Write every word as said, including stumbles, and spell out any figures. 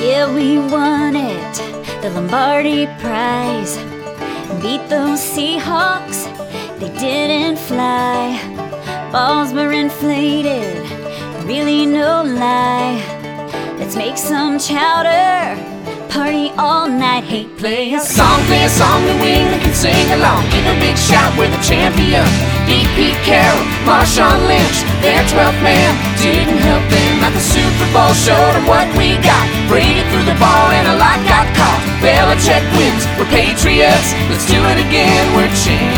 Yeah, we won it, the Lombardi Prize. Beat those Seahawks, they didn't fly. Balls were inflated, really no lie. Let's make some chowder, party all night. Hey, play a Song, play a song that we can sing along. Give a big shout, we're the champion. Beat Pete Carroll, Marshawn Lynch, their twelfth man didn't help them at the Super Bowl. Showed them what we got. Brady threw the ball and a lot got caught. Belichick wins, we're Patriots. Let's do it again, we're champions.